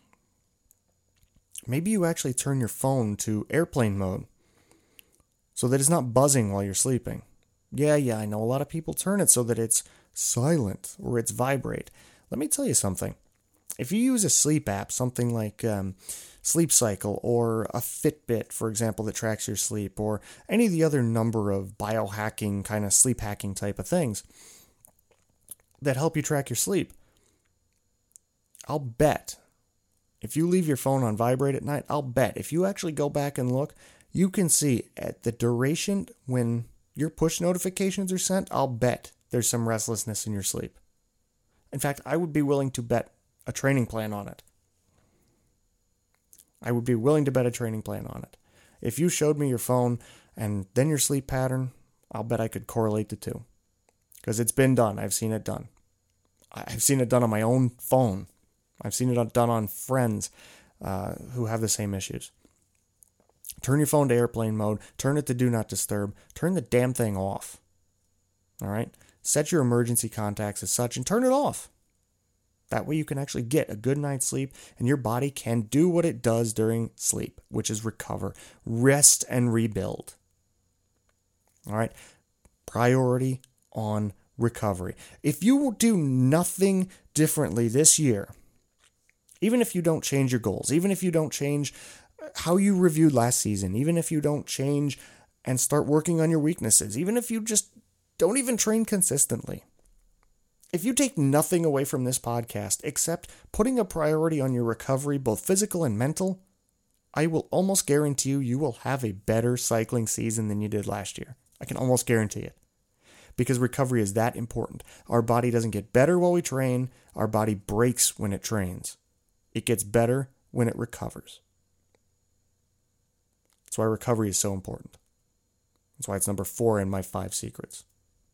Maybe you actually turn your phone to airplane mode so that it's not buzzing while you're sleeping. Yeah, I know a lot of people turn it so that it's silent or it's vibrate. Let me tell you something. If you use a sleep app, something like Sleep Cycle or a Fitbit, for example, that tracks your sleep, or any of the other number of biohacking, kind of sleep hacking type of things that help you track your sleep, I'll bet if you leave your phone on vibrate at night, I'll bet if you actually go back and look, you can see at the duration when your push notifications are sent, I'll bet there's some restlessness in your sleep. In fact, I would be willing to bet a training plan on it. I would be willing to bet a training plan on it. If you showed me your phone and then your sleep pattern, I'll bet I could correlate the two. Because it's been done. I've seen it done. I've seen it done on my own phone. I've seen it done on friends who have the same issues. Turn your phone to airplane mode. Turn it to do not disturb. Turn the damn thing off. All right? Set your emergency contacts as such and turn it off. That way you can actually get a good night's sleep and your body can do what it does during sleep, which is recover, rest, and rebuild. All right? Priority on recovery. If you do nothing differently this year, even if you don't change your goals, even if you don't change how you reviewed last season, even if you don't change and start working on your weaknesses, even if you just don't even train consistently, if you take nothing away from this podcast except putting a priority on your recovery, both physical and mental, I will almost guarantee you will have a better cycling season than you did last year. I can almost guarantee it. Because recovery is that important. Our body doesn't get better while we train. Our body breaks when it trains. It gets better when it recovers. That's why recovery is so important. That's why it's number 4 in my 5 secrets.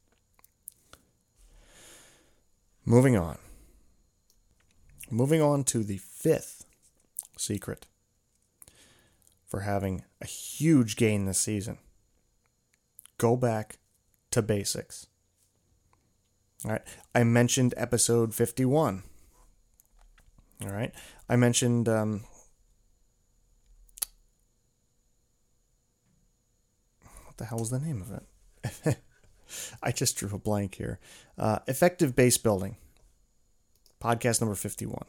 Moving on. Moving on to the 5th secret for having a huge gain this season. Go back to basics. All right. I mentioned episode 51. All right. I mentioned what the hell was the name of it? I just drew a blank here. Effective base building. Podcast number 51.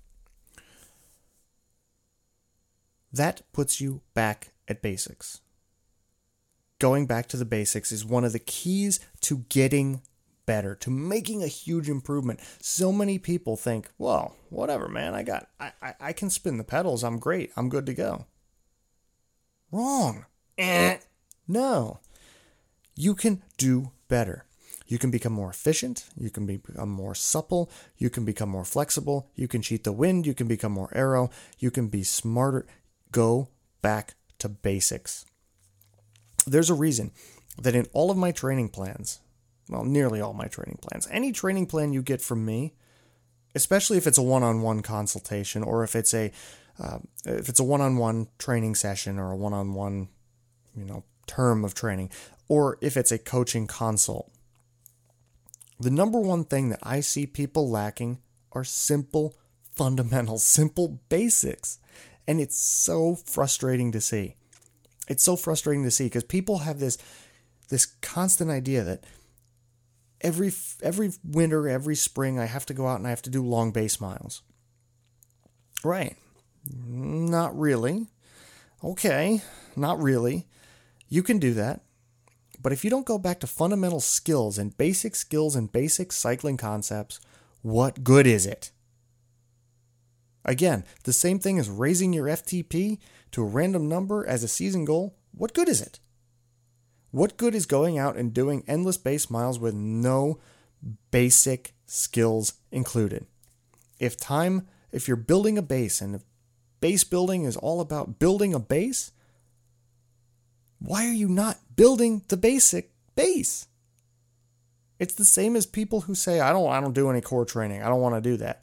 That puts you back at basics. Going back to the basics is one of the keys to getting better, to making a huge improvement. So many people think, well, whatever, man, I can spin the pedals. I'm great. I'm good to go. Wrong. No. You can do better. You can become more efficient. You can become more supple. You can become more flexible. You can cheat the wind. You can become more aero. You can be smarter. Go back to basics. There's a reason that in all of my training plans, well, nearly all my training plans, any training plan you get from me, especially if it's a one-on-one consultation or if it's a one-on-one training session or a one-on-one, term of training, or if it's a coaching consult, the number one thing that I see people lacking are simple fundamentals, simple basics. And it's so frustrating to see. It's so frustrating to see because people have this constant idea that every winter, every spring, I have to go out and I have to do long base miles. Right. Not really. Okay. Not really. You can do that. But if you don't go back to fundamental skills and basic cycling concepts, what good is it? Again, the same thing as raising your FTP to a random number as a season goal. What good is it? What good is going out and doing endless base miles with no basic skills included? If you're building a base and if base building is all about building a base, why are you not building the basic base? It's the same as people who say, I don't do any core training. I don't want to do that.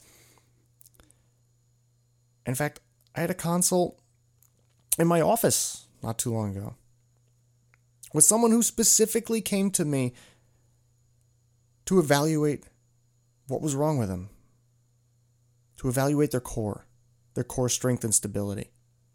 In fact, I had a consult in my office not too long ago with someone who specifically came to me to evaluate what was wrong with them, to evaluate their core strength and stability.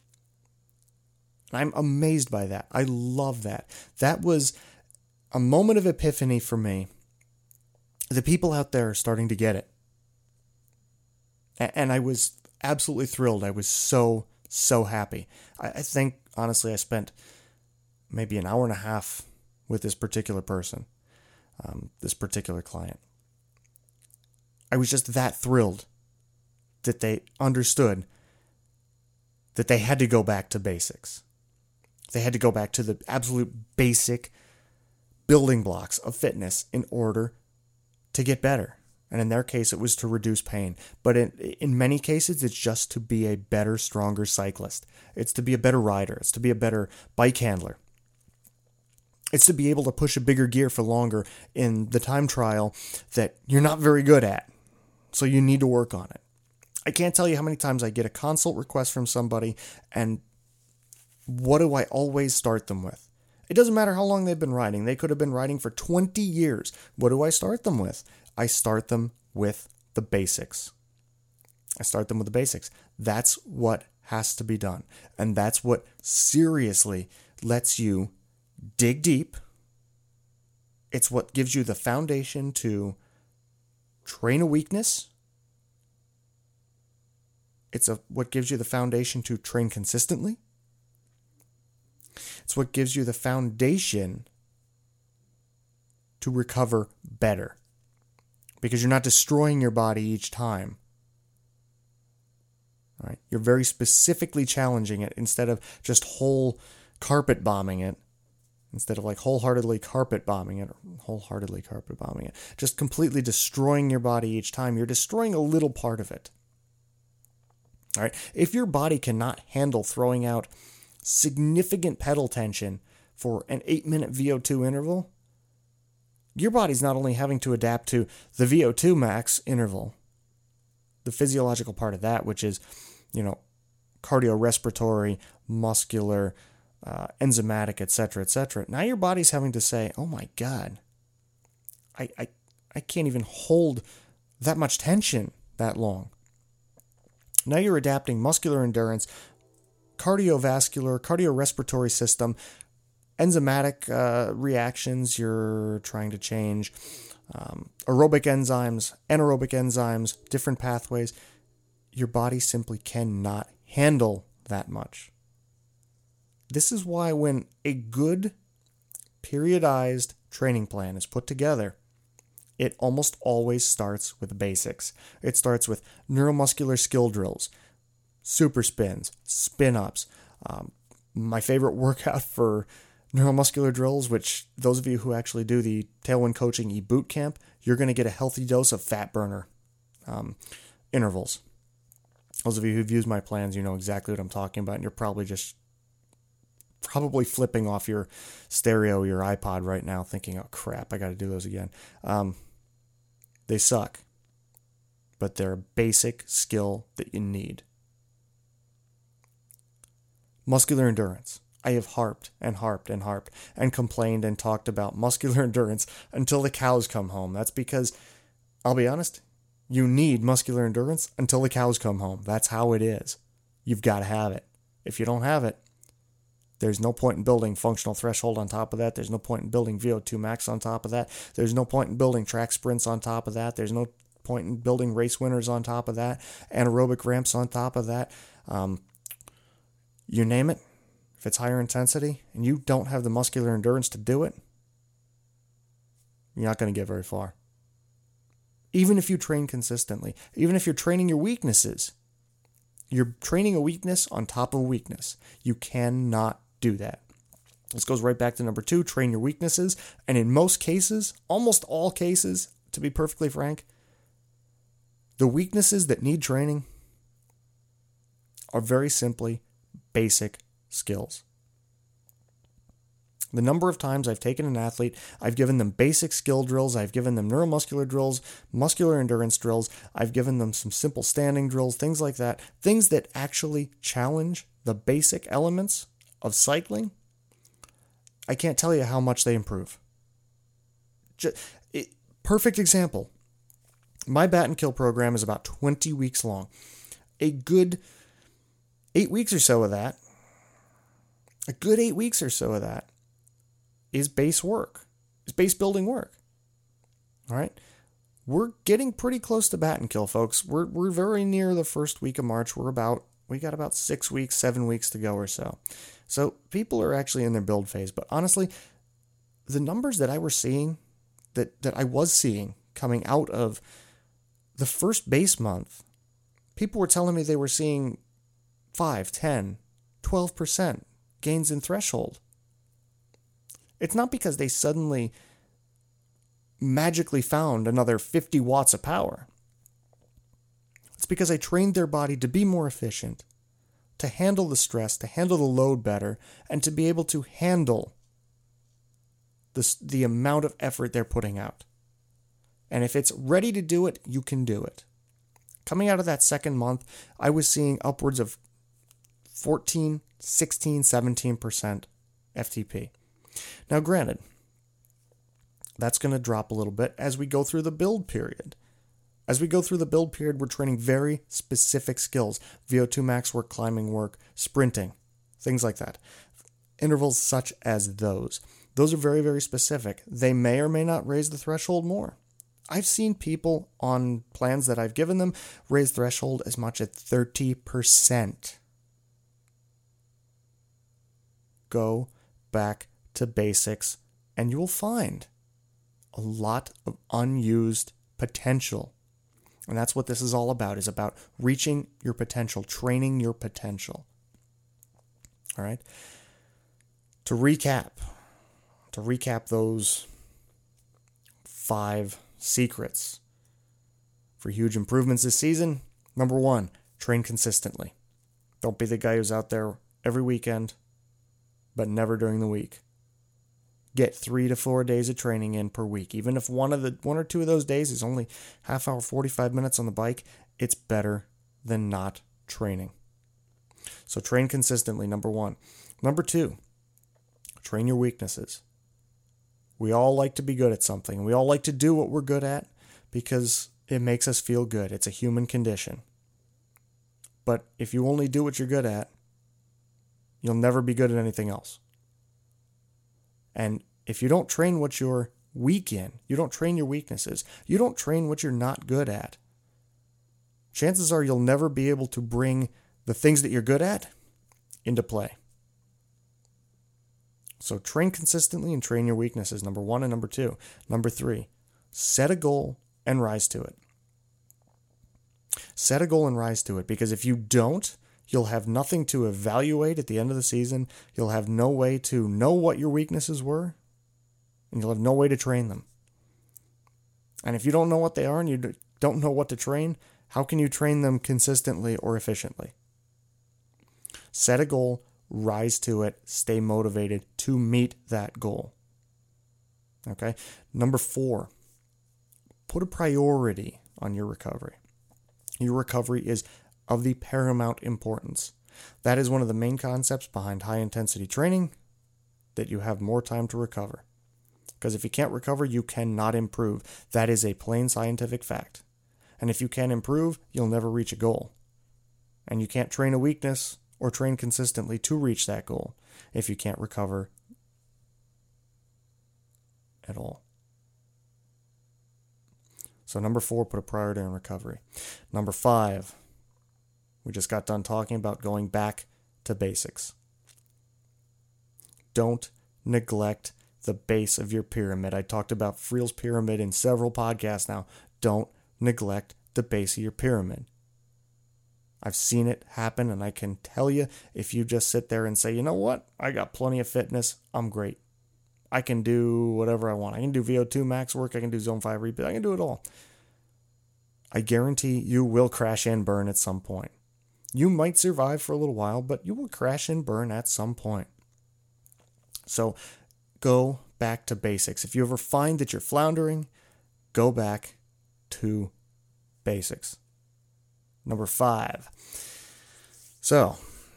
I'm amazed by that. I love that. That was a moment of epiphany for me. The people out there are starting to get it. And I was absolutely thrilled. I was so happy. I think, honestly, I spent maybe an hour and a half with this particular person, this particular client. I was just that thrilled that they understood that they had to go back to basics. They had to go back to the absolute basic building blocks of fitness in order to get better. And in their case, it was to reduce pain. But in many cases, it's just to be a better, stronger cyclist. It's to be a better rider. It's to be a better bike handler. It's to be able to push a bigger gear for longer in the time trial that you're not very good at. So you need to work on it. I can't tell you how many times I get a consult request from somebody, and what do I always start them with? It doesn't matter how long they've been riding. They could have been riding for 20 years. What do I start them with? I start them with the basics. That's what has to be done. And that's what seriously lets you dig deep It's what gives you the foundation to train a weakness. What gives you the foundation to train consistently. It's what gives you the foundation to recover better, because you're not destroying your body each time. All right? You're very specifically challenging it instead of just wholeheartedly carpet bombing it, just completely destroying your body each time. You're destroying a little part of it. All right? If your body cannot handle throwing out significant pedal tension for an 8-minute VO2 interval, your body's not only having to adapt to the VO2 max interval, the physiological part of that, which is, cardiorespiratory, muscular, enzymatic, etc., etc. Now your body's having to say, oh my God, I can't even hold that much tension that long. Now you're adapting muscular endurance, cardiorespiratory system, enzymatic reactions you're trying to change, aerobic enzymes, anaerobic enzymes, different pathways. Your body simply cannot handle that much. This is why when a good periodized training plan is put together, it almost always starts with the basics. It starts with neuromuscular skill drills, super spins, spin-ups. My favorite workout for neuromuscular drills, which those of you who actually do the Tailwind Coaching e-boot camp, you're going to get a healthy dose of fat burner intervals. Those of you who've used my plans, you know exactly what I'm talking about, and you're probably flipping off your stereo, your iPod right now, thinking, oh crap, I got to do those again. They suck, but they're a basic skill that you need. Muscular endurance. I have harped and complained and talked about muscular endurance until the cows come home. That's because, I'll be honest, you need muscular endurance until the cows come home. That's how it is. You've got to have it. If you don't have it, there's no point in building functional threshold on top of that. There's no point in building VO2 max on top of that. There's no point in building track sprints on top of that. There's no point in building race winners on top of that. Anaerobic ramps on top of that. You name it. If it's higher intensity and you don't have the muscular endurance to do it, you're not going to get very far. Even if you train consistently, even if you're training your weaknesses, you're training a weakness on top of a weakness. You cannot do that. This goes right back to number 2, train your weaknesses. And in most cases, almost all cases, to be perfectly frank, the weaknesses that need training are very simply basic skills. The number of times I've taken an athlete, I've given them basic skill drills, I've given them neuromuscular drills, muscular endurance drills, I've given them some simple standing drills, things like that, things that actually challenge the basic elements of cycling. I can't tell you how much they improve. Perfect example. My Bat and Kill program is about 20 weeks long. A good 8 weeks or so of that, is base work, is base building work. All right. We're getting pretty close to Bat and Kill, folks. We're very near the first week of March. We got about 6 weeks, 7 weeks to go or so. So people are actually in their build phase. But honestly, the numbers that I was seeing coming out of the first base month, people were telling me they were seeing 5, 10, 12% gains in threshold. It's not because they suddenly magically found another 50 watts of power. It's because I trained their body to be more efficient, to handle the stress, to handle the load better, and to be able to handle the amount of effort they're putting out. And if it's ready to do it, you can do it. Coming out of that second month, I was seeing upwards of 14, 16, 17% FTP. Now, granted, that's going to drop a little bit as we go through the build period. As we go through the build period, we're training very specific skills. VO2 max work, climbing work, sprinting, things like that. Intervals such as those. Those are very, very specific. They may or may not raise the threshold more. I've seen people on plans that I've given them raise threshold as much as 30%. Go back to basics and you'll find a lot of unused potential. And that's what this is all about, is about reaching your potential, training your potential. All right? To recap those 5 secrets for huge improvements this season. Number 1, train consistently. Don't be the guy who's out there every weekend, but never during the week. Get 3 to 4 days of training in per week. Even if one or two of those days is only half hour, 45 minutes on the bike, it's better than not training. So train consistently, number 1. Number 2, train your weaknesses. We all like to be good at something. We all like to do what we're good at because it makes us feel good. It's a human condition. But if you only do what you're good at, you'll never be good at anything else. And if you don't train what you're weak in, you don't train your weaknesses, you don't train what you're not good at, chances are you'll never be able to bring the things that you're good at into play. So train consistently and train your weaknesses, number 1 and number 2. Number 3, set a goal and rise to it. Set a goal and rise to it, because if you don't, you'll have nothing to evaluate at the end of the season. You'll have no way to know what your weaknesses were, and you'll have no way to train them. And if you don't know what they are and you don't know what to train, how can you train them consistently or efficiently? Set a goal, rise to it, stay motivated to meet that goal. Okay? Number 4, put a priority on your recovery. Your recovery is of the paramount importance. That is one of the main concepts behind high-intensity training, that you have more time to recover. Because if you can't recover, you cannot improve. That is a plain scientific fact. And if you can't improve, you'll never reach a goal. And you can't train a weakness or train consistently to reach that goal if you can't recover at all. So number 4, put a priority on recovery. Number 5, we just got done talking about going back to basics. Don't neglect the base of your pyramid. I talked about Friel's pyramid in several podcasts now. Don't neglect the base of your pyramid. I've seen it happen, and I can tell you, if you just sit there and say, you know what, I got plenty of fitness, I'm great. I can do whatever I want. I can do VO2 max work, I can do zone 5 repeat, I can do it all. I guarantee you will crash and burn at some point. You might survive for a little while, but you will crash and burn at some point. So go back to basics. If you ever find that you're floundering, go back to basics. Number 5. So,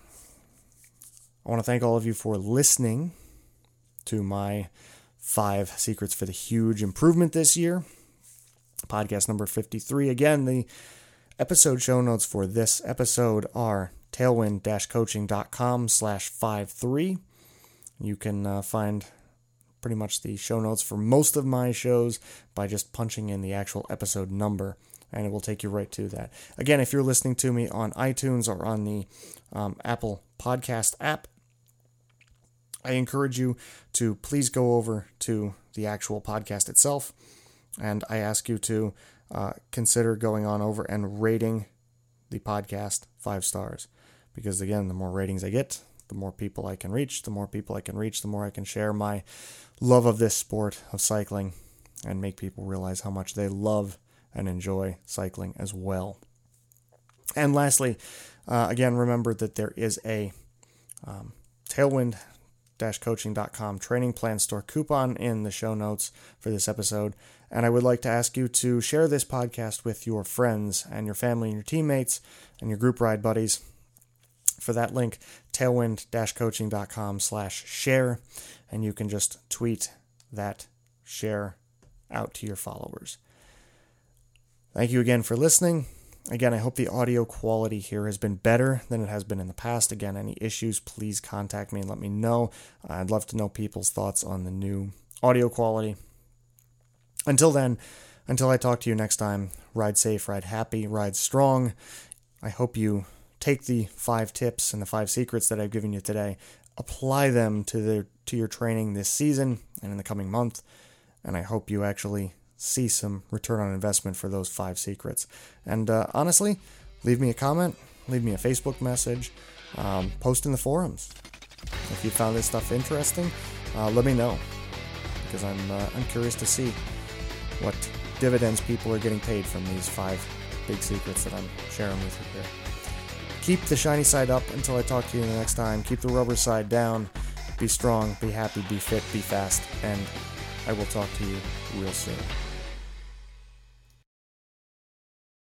I want to thank all of you for listening to my 5 secrets for the huge improvement this year. Podcast number 53. Again, the episode show notes for this episode are tailwind-coaching.com/53. You can find pretty much the show notes for most of my shows by just punching in the actual episode number, and it will take you right to that. Again, if you're listening to me on iTunes or on the Apple Podcast app, I encourage you to please go over to the actual podcast itself, and I ask you to consider going on over and rating the podcast 5 stars. Because again, the more ratings I get, the more people I can reach. The more people I can reach, the more I can share my love of this sport of cycling and make people realize how much they love and enjoy cycling as well. And lastly, again, remember that there is a tailwind-coaching.com training plan store coupon in the show notes for this episode. And I would like to ask you to share this podcast with your friends and your family and your teammates and your group ride buddies. For that link, tailwind-coaching.com/share, and you can just tweet that share out to your followers. Thank you again for listening. Again, I hope the audio quality here has been better than it has been in the past. Again, any issues, please contact me and let me know. I'd love to know people's thoughts on the new audio quality. Until then, until I talk to you next time, ride safe, ride happy, ride strong. I hope you take the 5 tips and the 5 secrets that I've given you today, apply them to your training this season and in the coming month, and I hope you actually see some return on investment for those 5 secrets. And honestly, leave me a comment, leave me a Facebook message, post in the forums. If you found this stuff interesting, let me know, because I'm curious to see what dividends people are getting paid from these 5 big secrets that I'm sharing with you here. Keep the shiny side up until I talk to you the next time. Keep the rubber side down. Be strong, be happy, be fit, be fast, and I will talk to you real soon.